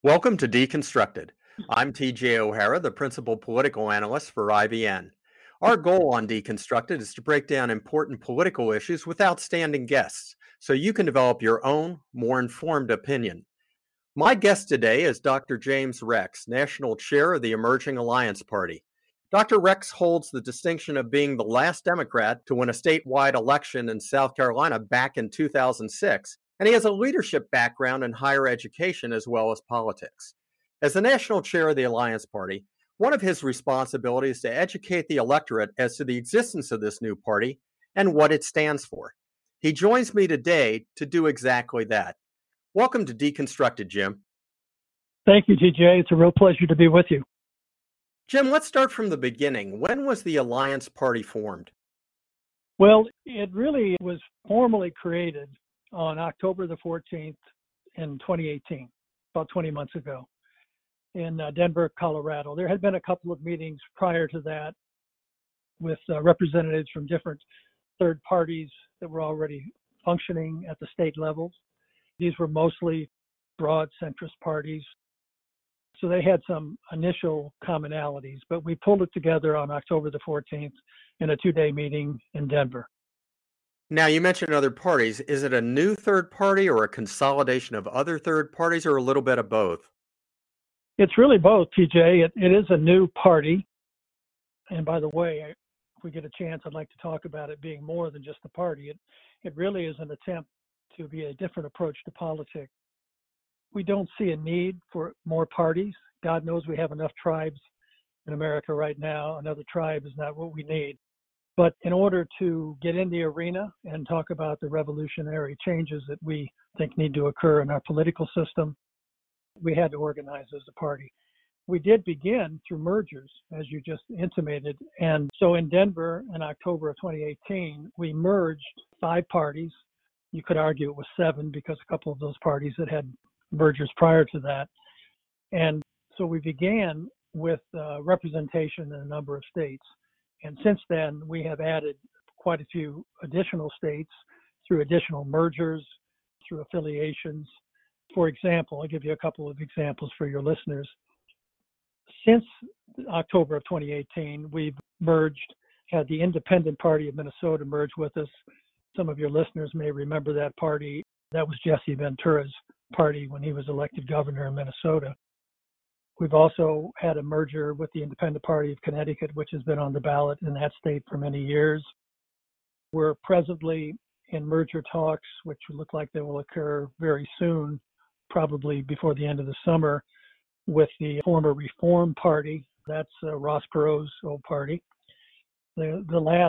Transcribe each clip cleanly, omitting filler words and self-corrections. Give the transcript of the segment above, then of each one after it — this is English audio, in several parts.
Welcome to Deconstructed. I'm TJ O'Hara, the principal political analyst for IVN. Our goal on Deconstructed is to break down important political issues with outstanding guests so you can develop your own, more informed opinion. My guest today is Dr. James Rex, National Chair of the Emerging Alliance Party. Dr. Rex holds the distinction of being the last Democrat to win a statewide election in South Carolina back in 2006, and he has a leadership background in higher education as well as politics. As the national chair of the Alliance Party, one of his responsibilities is to educate the electorate as to the existence of this new party and what it stands for. He joins me today to do exactly that. Welcome to Deconstructed, Jim. Thank you, TJ. It's a real pleasure to be with you. Jim, let's start from the beginning. When was the Alliance Party formed? Well, it really was formally created on October the 14th in 2018, about 20 months ago, in Denver, Colorado. There had been a couple of meetings prior to that with representatives from different third parties that were already functioning at the state levels. These were mostly broad centrist parties. So they had some initial commonalities, but we pulled it together on October the 14th in a two-day meeting in Denver. Now, you mentioned other parties. Is it a new third party or a consolidation of other third parties or a little bit of both? It's really both, TJ. It is a new party. And by the way, if we get a chance, I'd like to talk about it being more than just a party. It really is an attempt to be a different approach to politics. We don't see a need for more parties. God knows we have enough tribes in America right now. Another tribe is not what we need. But in order to get in the arena and talk about the revolutionary changes that we think need to occur in our political system, we had to organize as a party. We did begin through mergers, as you just intimated. And so in Denver in October of 2018, we merged 5 parties. You could argue it was 7 because a couple of those parties had mergers prior to that. And so we began with representation in a number of states. And since then, we have added quite a few additional states through additional mergers, through affiliations. For example, I'll give you a couple of examples for your listeners. Since October of 2018, we've had the Independent Party of Minnesota merge with us. Some of your listeners may remember that party. That was Jesse Ventura's party when he was elected governor in Minnesota. We've also had a merger with the Independent Party of Connecticut, which has been on the ballot in that state for many years. We're presently in merger talks, which look like they will occur very soon, probably before the end of the summer, with the former Reform Party. That's Ross Perot's old party. The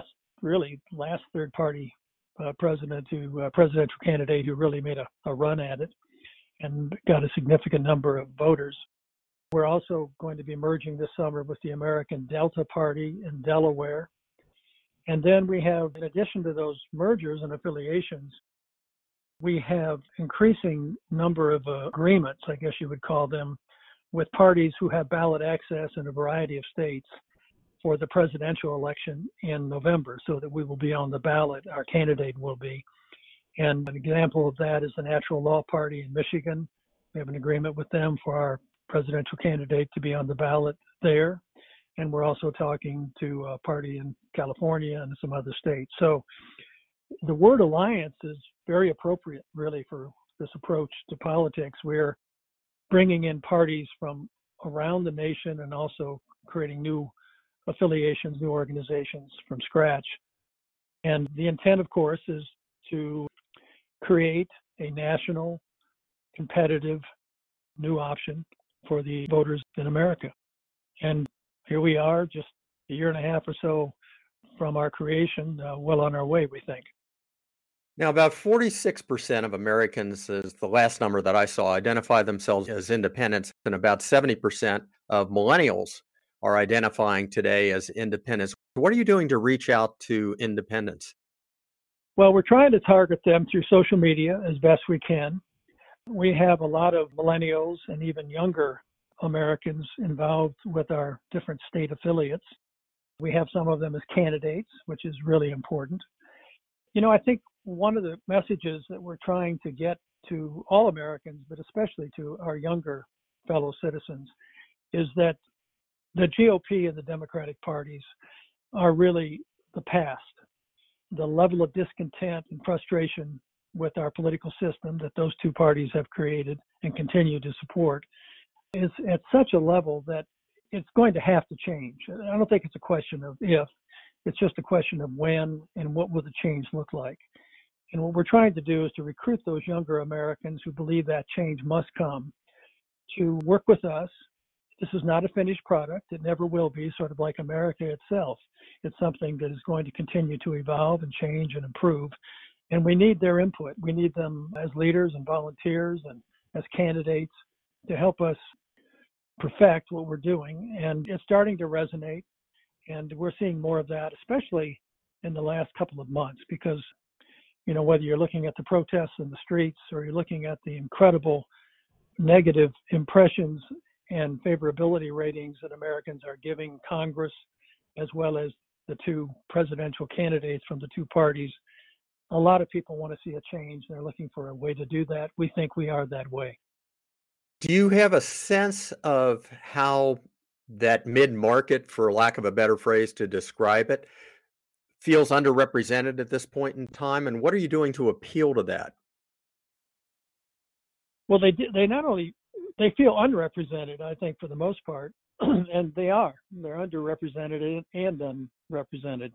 last third party presidential candidate who really made a run at it and got a significant number of voters. We're also going to be merging this summer with the American Delta Party in Delaware. And then we have, in addition to those mergers and affiliations, we have increasing number of agreements, I guess you would call them, with parties who have ballot access in a variety of states for the presidential election in November, so that we will be on the ballot, our candidate will be. And an example of that is the Natural Law Party in Michigan. We have an agreement with them for our presidential candidate to be on the ballot there. And we're also talking to a party in California and some other states. So the word alliance is very appropriate, really, for this approach to politics. We're bringing in parties from around the nation and also creating new affiliations, new organizations from scratch. And the intent, of course, is to create a national, competitive, new option for the voters in America. And here we are, just a year and a half or so from our creation, well on our way, we think. Now, about 46% of Americans, is the last number that I saw, identify themselves as independents, and about 70% of millennials are identifying today as independents. What are you doing to reach out to independents? Well, we're trying to target them through social media as best we can. We have a lot of millennials and even younger Americans involved with our different state affiliates. We have some of them as candidates, which is really important. You know, I think one of the messages that we're trying to get to all Americans, but especially to our younger fellow citizens is that the GOP and the Democratic parties are really the past. The level of discontent and frustration with our political system that those two parties have created and continue to support is at such a level that it's going to have to change. I don't think it's a question of if, it's just a question of when and what will the change look like. And what we're trying to do is to recruit those younger Americans who believe that change must come to work with us. This is not a finished product. It never will be, sort of like America itself. It's something that is going to continue to evolve and change and improve. And we need their input. We need them as leaders and volunteers and as candidates to help us perfect what we're doing. And it's starting to resonate. And we're seeing more of that, especially in the last couple of months, because, you know, whether you're looking at the protests in the streets or you're looking at the incredible negative impressions and favorability ratings that Americans are giving Congress, as well as the two presidential candidates from the two parties, a lot of people want to see a change. They're looking for a way to do that. We think we are that way. Do you have a sense of how that mid-market, for lack of a better phrase to describe it, feels underrepresented at this point in time? And what are you doing to appeal to that? Well, they not only, they feel unrepresented, I think, for the most part, and they are. They're underrepresented and unrepresented.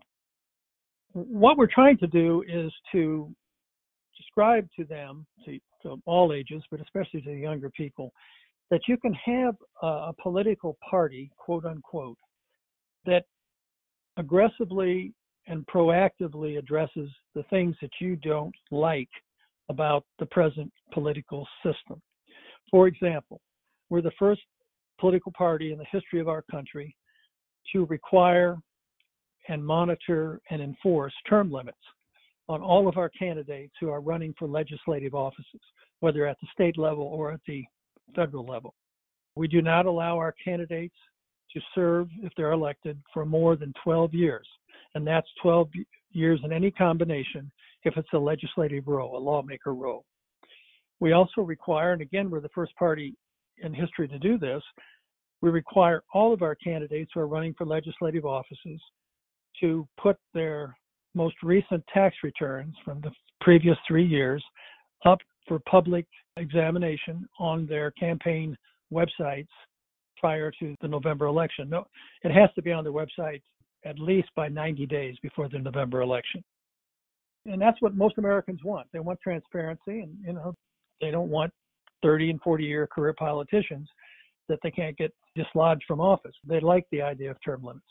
What we're trying to do is to describe to them, to all ages, but especially to the younger people, that you can have a political party, quote unquote, that aggressively and proactively addresses the things that you don't like about the present political system. For example, we're the first political party in the history of our country to require and monitor and enforce term limits on all of our candidates who are running for legislative offices, whether at the state level or at the federal level. We do not allow our candidates to serve, if they're elected, for more than 12 years. And that's 12 years in any combination if it's a legislative role, a lawmaker role. We also require, and again, we're the first party in history to do this, we require all of our candidates who are running for legislative offices to put their most recent tax returns from the previous 3 years up for public examination on their campaign websites prior to the November election. No, it has to be on their website at least by 90 days before the November election. And that's what most Americans want. They want transparency, and they don't want 30 and 40-year career politicians that they can't get dislodged from office. They like the idea of term limits.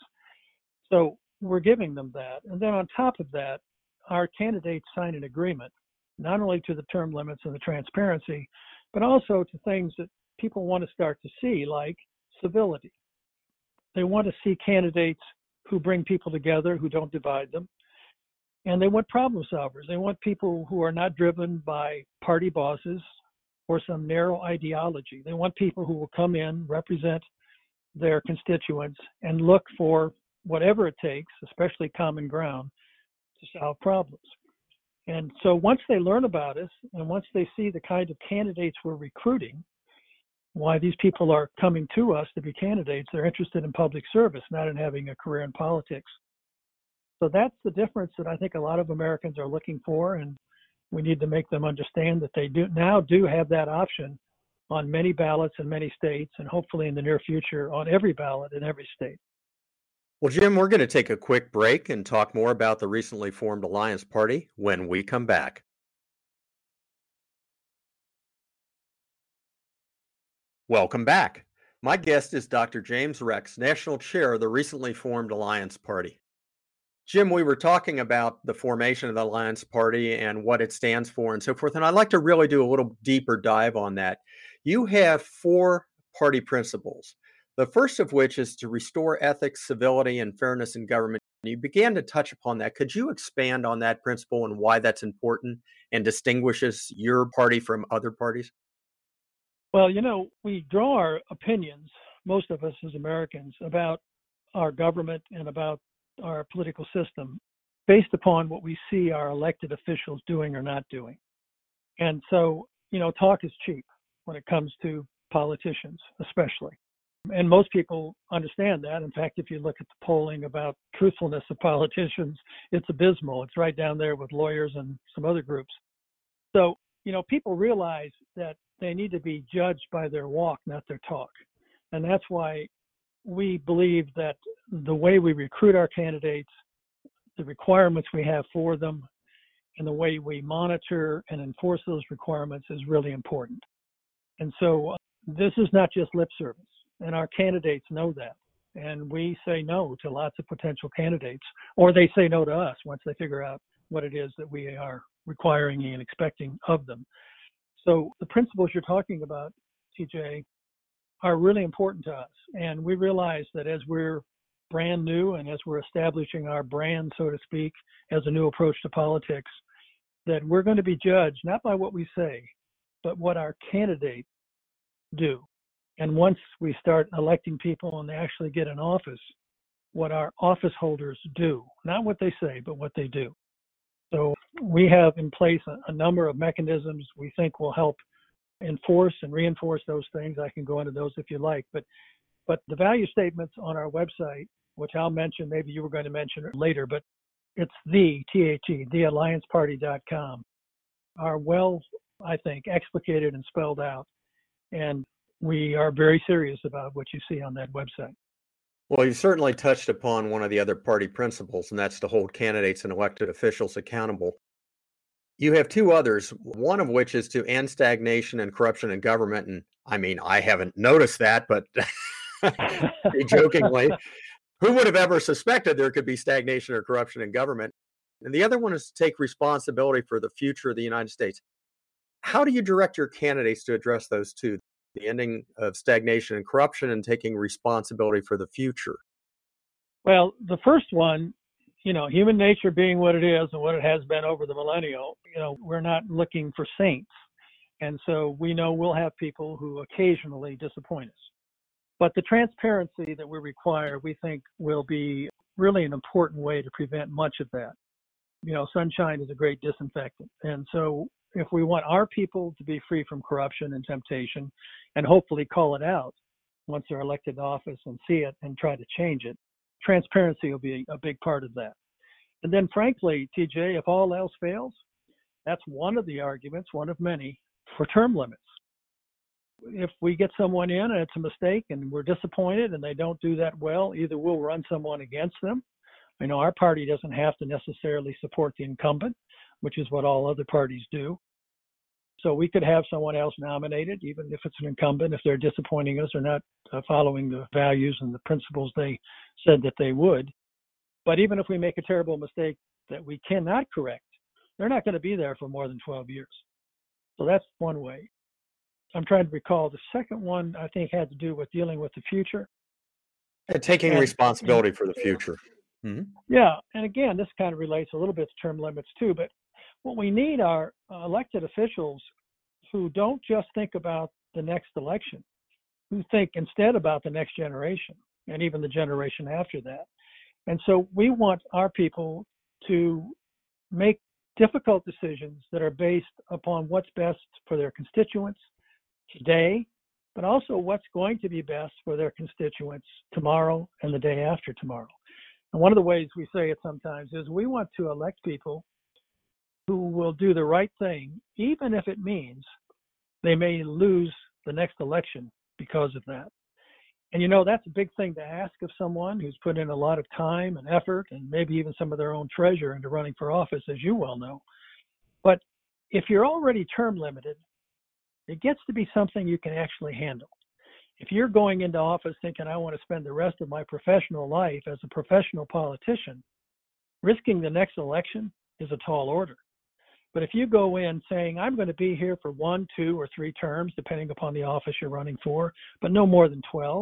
So we're giving them that. And then on top of that, our candidates sign an agreement, not only to the term limits and the transparency, but also to things that people want to start to see, like civility. They want to see candidates who bring people together, who don't divide them. And they want problem solvers. They want people who are not driven by party bosses or some narrow ideology. They want people who will come in, represent their constituents, and look for whatever it takes, especially common ground, to solve problems. And so once they learn about us, and once they see the kind of candidates we're recruiting, why these people are coming to us to be candidates, they're interested in public service, not in having a career in politics. So that's the difference that I think a lot of Americans are looking for, and we need to make them understand that they do have that option on many ballots in many states, and hopefully in the near future on every ballot in every state. Well, Jim, we're going to take a quick break and talk more about the recently formed Alliance Party when we come back. Welcome back. My guest is Dr. James Rex, National Chair of the recently formed Alliance Party. Jim, we were talking about the formation of the Alliance Party and what it stands for and so forth, and I'd like to really do a little deeper dive on that. You have 4 party principles, the first of which is to restore ethics, civility, and fairness in government. You began to touch upon that. Could you expand on that principle and why that's important and distinguishes your party from other parties? Well, we draw our opinions, most of us as Americans, about our government and about our political system based upon what we see our elected officials doing or not doing. And so, talk is cheap when it comes to politicians, especially. And most people understand that. In fact, if you look at the polling about truthfulness of politicians, it's abysmal. It's right down there with lawyers and some other groups. So, people realize that they need to be judged by their walk, not their talk. And that's why we believe that the way we recruit our candidates, the requirements we have for them, and the way we monitor and enforce those requirements is really important. And so this is not just lip service, and our candidates know that. And we say no to lots of potential candidates, or they say no to us once they figure out what it is that we are requiring and expecting of them. So the principles you're talking about, TJ, are really important to us. And we realize that as we're brand new and as we're establishing our brand, so to speak, as a new approach to politics, that we're going to be judged not by what we say, but what our candidates do. And once we start electing people and they actually get in office, what our office holders do, not what they say, but what they do. So we have in place a number of mechanisms we think will help enforce and reinforce those things. I can go into those if you like, but the value statements on our website, which I'll mention, maybe you were going to mention it later, but it's theallianceparty.com, are well, I think, explicated and spelled out. And we are very serious about what you see on that website. Well, you certainly touched upon one of the other party principles, and that's to hold candidates and elected officials accountable. You have two others, one of which is to end stagnation and corruption in government. And I haven't noticed that, but jokingly, who would have ever suspected there could be stagnation or corruption in government? And the other one is to take responsibility for the future of the United States. How do you direct your candidates to address those two, the ending of stagnation and corruption and taking responsibility for the future? Well, the first one, human nature being what it is and what it has been over the millennia, we're not looking for saints. And so we know we'll have people who occasionally disappoint us. But the transparency that we require, we think, will be really an important way to prevent much of that. Sunshine is a great disinfectant. And so if we want our people to be free from corruption and temptation and hopefully call it out once they're elected to office and see it and try to change it, transparency will be a big part of that. And then frankly, TJ, if all else fails, that's one of the arguments, one of many, for term limits. If we get someone in and it's a mistake and we're disappointed and they don't do that well, either we'll run someone against them. Our party doesn't have to necessarily support the incumbent, which is what all other parties do. So we could have someone else nominated, even if it's an incumbent, if they're disappointing us or not following the values and the principles they said that they would. But even if we make a terrible mistake that we cannot correct, they're not going to be there for more than 12 years. So that's one way. I'm trying to recall. The second one, I think, had to do with dealing with the future. And taking responsibility for the future. Mm-hmm. Yeah. And again, this kind of relates a little bit to term limits too. But what we need are elected officials who don't just think about the next election, who think instead about the next generation and even the generation after that. And so we want our people to make difficult decisions that are based upon what's best for their constituents today, but also what's going to be best for their constituents tomorrow and the day after tomorrow. And one of the ways we say it sometimes is we want to elect people who will do the right thing, even if it means they may lose the next election because of that. And that's a big thing to ask of someone who's put in a lot of time and effort and maybe even some of their own treasure into running for office, as you well know. But if you're already term limited, it gets to be something you can actually handle. If you're going into office thinking, I want to spend the rest of my professional life as a professional politician, risking the next election is a tall order. But if you go in saying, I'm going to be here for 1, 2, or 3 terms, depending upon the office you're running for, but no more than 12,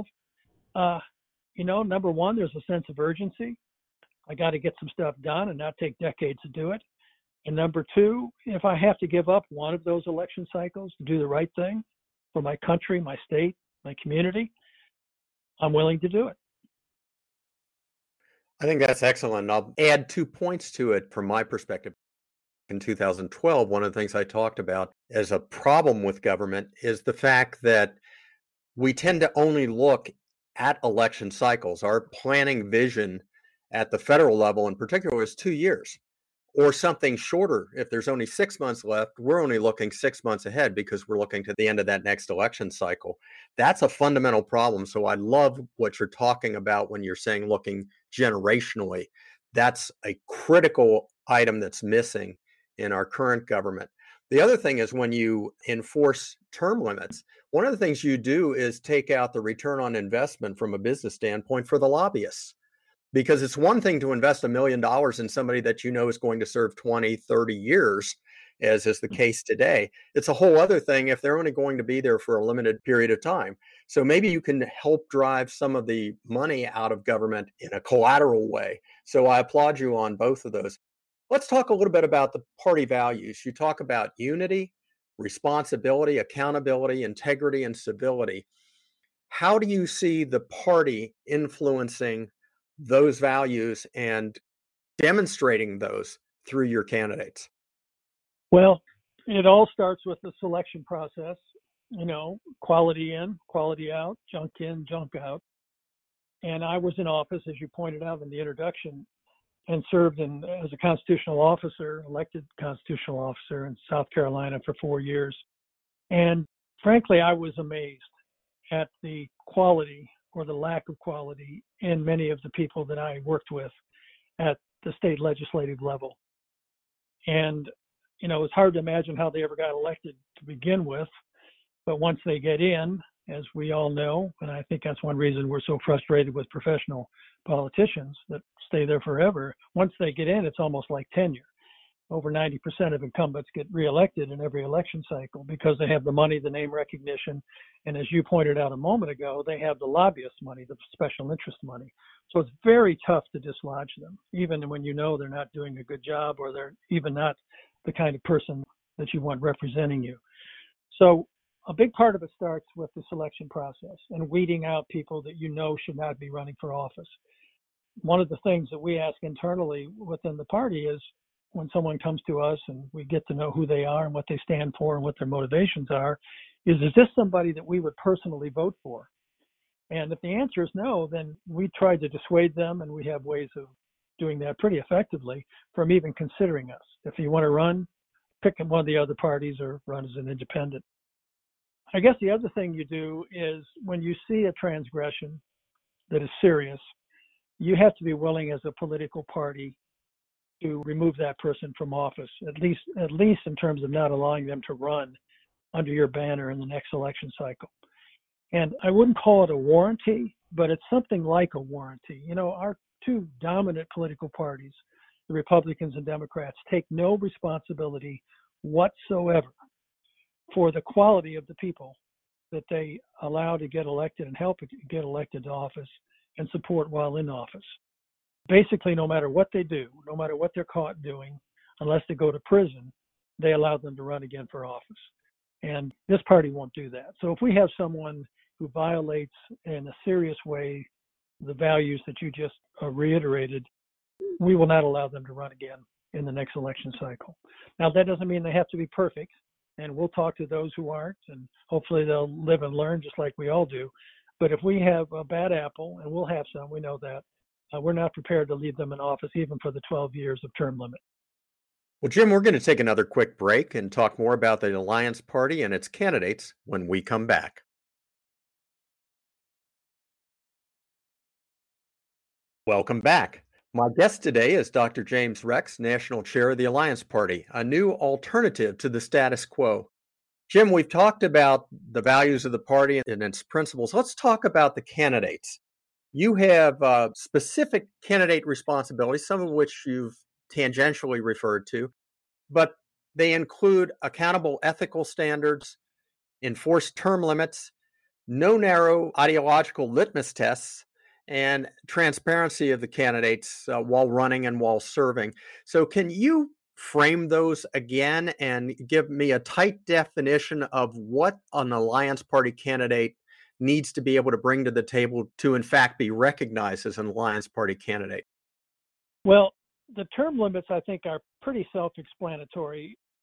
number one, there's a sense of urgency. I got to get some stuff done and not take decades to do it. And number two, if I have to give up one of those election cycles to do the right thing for my country, my state, my community, I'm willing to do it. I think that's excellent. I'll add 2 points to it from my perspective. In 2012, one of the things I talked about as a problem with government is the fact that we tend to only look at election cycles. Our planning vision at the federal level in particular is 2 years or something shorter. If there's only 6 months left, we're only looking 6 months ahead because we're looking to the end of that next election cycle. That's a fundamental problem. So I love what you're talking about when you're saying looking generationally. That's a critical item that's missing in our current government. The other thing is when you enforce term limits, one of the things you do is take out the return on investment from a business standpoint for the lobbyists. Because it's one thing to invest $1 million in somebody that you know is going to serve 20, 30 years, as is the case today. It's a whole other thing if they're only going to be there for a limited period of time. So maybe you can help drive some of the money out of government in a collateral way. So I applaud you on both of those. Let's talk a little bit about the party values. You talk about unity, responsibility, accountability, integrity, and civility. How do you see the party influencing those values and demonstrating those through your candidates? Well, it all starts with the selection process, quality in, quality out, junk in, junk out. And I was in office, as you pointed out in the introduction, and served as a constitutional officer, elected constitutional officer in South Carolina for 4 years. And frankly, I was amazed at the quality or the lack of quality in many of the people that I worked with at the state legislative level. And, it's hard to imagine how they ever got elected to begin with. But once they get in, as we all know, and I think that's one reason we're so frustrated with professional politicians that stay there forever. Once they get in, it's almost like tenure. Over 90% of incumbents get reelected in every election cycle because they have the money, the name recognition, and as you pointed out a moment ago, they have the lobbyist money, the special interest money. So it's very tough to dislodge them, even when you know they're not doing a good job or they're even not the kind of person that you want representing you. So a big part of it starts with the selection process and weeding out people that should not be running for office. One of the things that we ask internally within the party is when someone comes to us and we get to know who they are and what they stand for and what their motivations are, is this somebody that we would personally vote for? And if the answer is no, then we try to dissuade them, and we have ways of doing that pretty effectively, from even considering us. If you want to run, pick one of the other parties or run as an independent. I guess the other thing you do is when you see a transgression that is serious, you have to be willing as a political party to remove that person from office, at least in terms of not allowing them to run under your banner in the next election cycle. And I wouldn't call it a warranty, but it's something like a warranty. Our two dominant political parties, the Republicans and Democrats, take no responsibility whatsoever for the quality of the people that they allow to get elected and help get elected to office and support while in office. Basically, no matter what they do, no matter what they're caught doing, unless they go to prison, they allow them to run again for office. And this party won't do that. So if we have someone who violates in a serious way the values that you just reiterated, we will not allow them to run again in the next election cycle. Now, that doesn't mean they have to be perfect, and we'll talk to those who aren't, and hopefully they'll live and learn just like we all do. But if we have a bad apple, and we'll have some, we know that, we're not prepared to leave them in office even for the 12 years of term limit. Well, Jim, we're going to take another quick break and talk more about the Alliance Party and its candidates when we come back. Welcome back. My guest today is Dr. James Rex, National Chair of the Alliance Party, a new alternative to the status quo. Jim, we've talked about the values of the party and its principles. Let's talk about the candidates. You have specific candidate responsibilities, some of which you've tangentially referred to, but they include accountable ethical standards, enforced term limits, no narrow ideological litmus tests, and transparency of the candidates while running and while serving. So can you frame those again and give me a tight definition of what an Alliance Party candidate needs to be able to bring to the table to, in fact, be recognized as an Alliance Party candidate? Well, the term limits, I think, are pretty self-explanatory.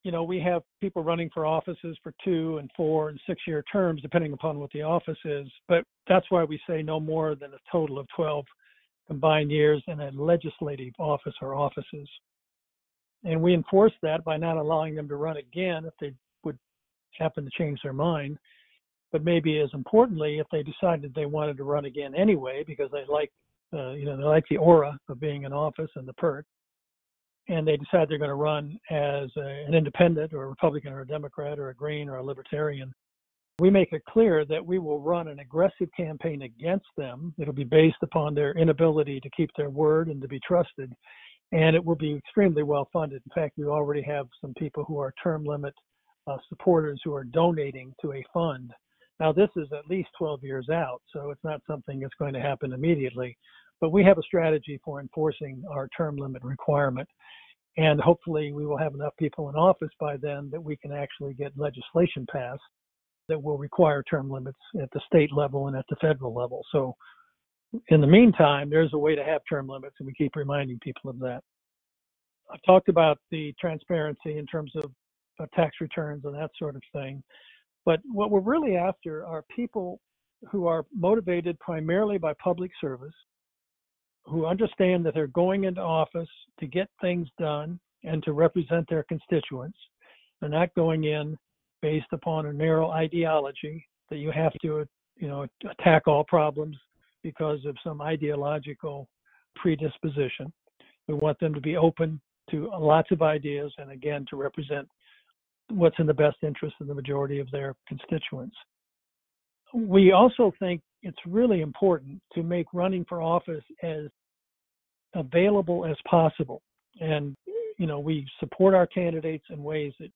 we have people running for offices for 2 and 4 and 6-year terms, depending upon what the office is. But that's why we say no more than a total of 12 combined years in a legislative office or offices. And we enforce that by not allowing them to run again if they would happen to change their mind. But maybe as importantly, if they decided they wanted to run again anyway, because they like, they like the aura of being in office and the perk, and they decide they're going to run as an independent or a Republican or a Democrat or a Green or a Libertarian, we make it clear that we will run an aggressive campaign against them. It'll be based upon their inability to keep their word and to be trusted, and it will be extremely well funded. In fact, we already have some people who are term limit supporters who are donating to a fund. Now, this is at least 12 years out, so it's not something that's going to happen immediately, but we have a strategy for enforcing our term limit requirement. And hopefully we will have enough people in office by then that we can actually get legislation passed that will require term limits at the state level and at the federal level. So in the meantime, there's a way to have term limits, and we keep reminding people of that. I've talked about the transparency in terms of tax returns and that sort of thing. But what we're really after are people who are motivated primarily by public service, who understand that they're going into office to get things done and to represent their constituents. They're not going in based upon a narrow ideology that you have to, attack all problems because of some ideological predisposition. We want them to be open to lots of ideas and, again, to represent what's in the best interest of the majority of their constituents. We also think it's really important to make running for office as available as possible. And, we support our candidates in ways that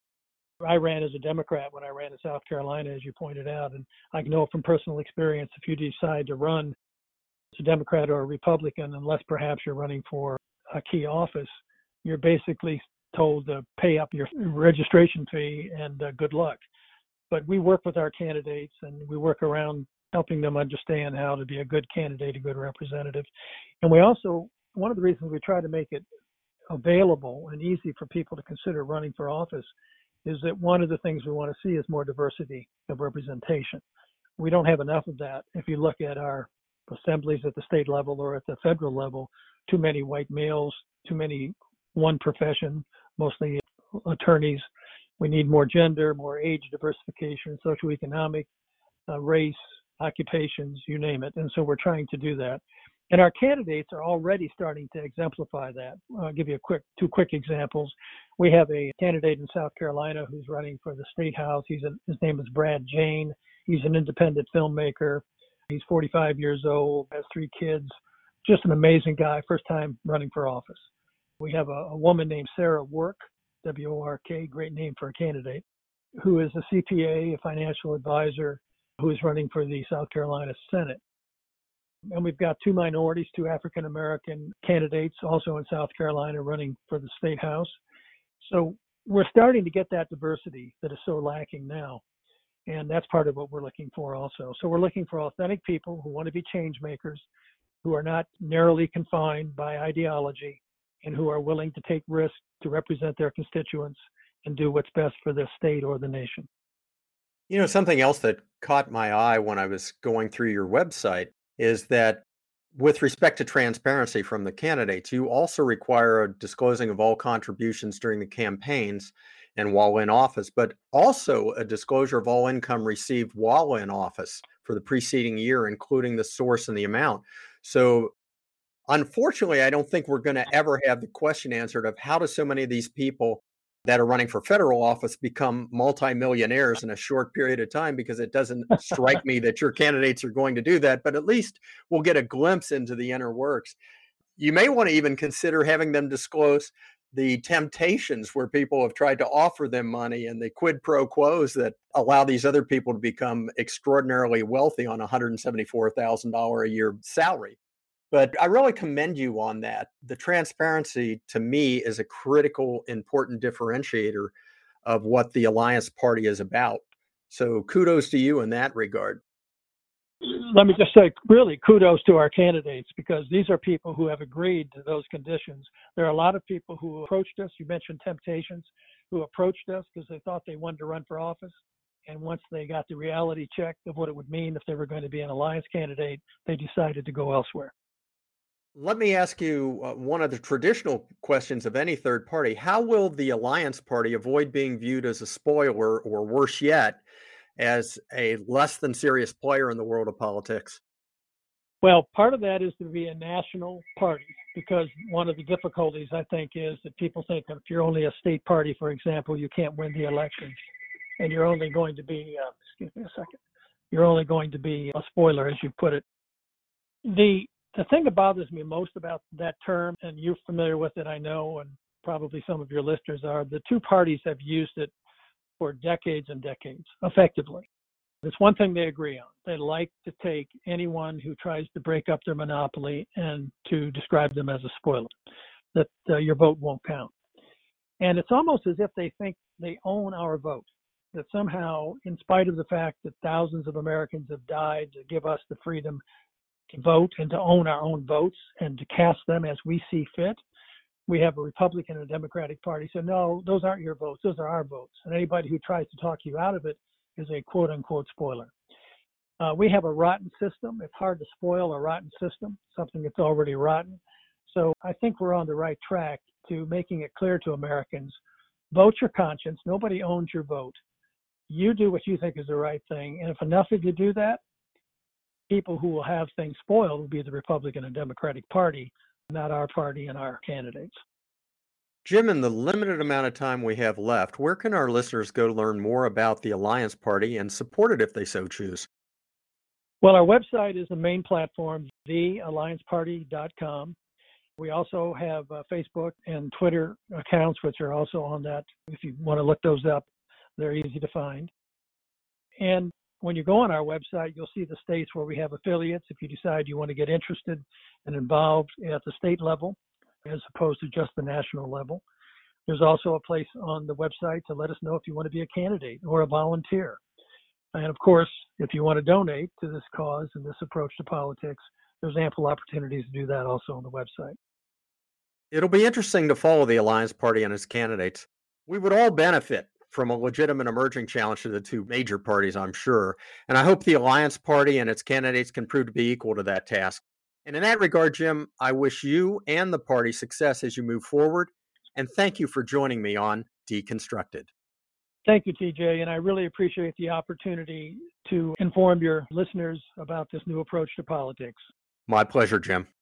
I ran as a Democrat when I ran in South Carolina, as you pointed out. And I know from personal experience, if you decide to run as a Democrat or a Republican, unless perhaps you're running for a key office, you're basically told to pay up your registration fee and good luck. But we work with our candidates and we work around helping them understand how to be a good candidate, a good representative. And we also, one of the reasons we try to make it available and easy for people to consider running for office is that one of the things we want to see is more diversity of representation. We don't have enough of that. If you look at our assemblies at the state level or at the federal level, too many white males, too many one profession, mostly attorneys. We need more gender, more age diversification, socioeconomic, race, occupations, you name it. And so we're trying to do that. And our candidates are already starting to exemplify that. I'll give you two quick examples. We have a candidate in South Carolina who's running for the State House. His name is Brad Jane. He's an independent filmmaker. He's 45 years old, has 3 kids. Just an amazing guy, first time running for office. We have a woman named Sarah Work, W-O-R-K, great name for a candidate, who is a CPA, a financial advisor, who is running for the South Carolina Senate. And we've got 2 minorities, 2 African-American candidates also in South Carolina running for the State House. So we're starting to get that diversity that is so lacking now. And that's part of what we're looking for also. So we're looking for authentic people who want to be change makers, who are not narrowly confined by ideology, and who are willing to take risks to represent their constituents and do what's best for the state or the nation. Something else that caught my eye when I was going through your website is that with respect to transparency from the candidates, you also require a disclosing of all contributions during the campaigns and while in office, but also a disclosure of all income received while in office for the preceding year, including the source and the amount. So unfortunately, I don't think we're going to ever have the question answered of how do so many of these people that are running for federal office become multimillionaires in a short period of time, because it doesn't strike me that your candidates are going to do that, but at least we'll get a glimpse into the inner works. You may want to even consider having them disclose the temptations where people have tried to offer them money and the quid pro quos that allow these other people to become extraordinarily wealthy on a $174,000 a year salary. But I really commend you on that. The transparency, to me, is a critical, important differentiator of what the Alliance Party is about. So kudos to you in that regard. Let me just say, really, kudos to our candidates, because these are people who have agreed to those conditions. There are a lot of people who approached us, you mentioned temptations, who approached us because they thought they wanted to run for office. And once they got the reality check of what it would mean if they were going to be an alliance candidate, they decided to go elsewhere. Let me ask you one of the traditional questions of any third party. How will the Alliance Party avoid being viewed as a spoiler, or worse yet, as a less than serious player in the world of politics? Well, part of that is to be a national party, because one of the difficulties, I think, is that people think that if you're only a state party, for example, you can't win the election, and you're only going to be, you're only going to be a spoiler, as you put it. The thing that bothers me most about that term, and you're familiar with it, I know, and probably some of your listeners are, the two parties have used it for decades and decades, effectively. It's one thing they agree on. They like to take anyone who tries to break up their monopoly and to describe them as a spoiler, that your vote won't count. And it's almost as if they think they own our vote, that somehow, in spite of the fact that thousands of Americans have died to give us the freedom to vote and to own our own votes and to cast them as we see fit, we have a Republican and a Democratic Party. So no, those aren't your votes, those are our votes. And anybody who tries to talk you out of it is a quote unquote spoiler. We have a rotten system. It's hard to spoil a rotten system, something that's already rotten. So I think we're on the right track to making it clear to Americans, vote your conscience. Nobody owns your vote. You do what you think is the right thing. And if enough of you do that, people who will have things spoiled will be the Republican and Democratic Party, not our party and our candidates. Jim, in the limited amount of time we have left, where can our listeners go to learn more about the Alliance Party and support it if they so choose? Well, our website is the main platform, theallianceparty.com. We also have Facebook and Twitter accounts, which are also on that. If you want to look those up, they're easy to find. And when you go on our website, you'll see the states where we have affiliates if you decide you want to get interested and involved at the state level as opposed to just the national level. There's also a place on the website to let us know if you want to be a candidate or a volunteer. And of course, if you want to donate to this cause and this approach to politics, there's ample opportunities to do that also on the website. It'll be interesting to follow the Alliance Party and its candidates. We would all benefit from a legitimate emerging challenge to the two major parties, I'm sure. And I hope the Alliance Party and its candidates can prove to be equal to that task. And in that regard, Jim, I wish you and the party success as you move forward. And thank you for joining me on Deconstructed. Thank you, TJ. And I really appreciate the opportunity to inform your listeners about this new approach to politics. My pleasure, Jim.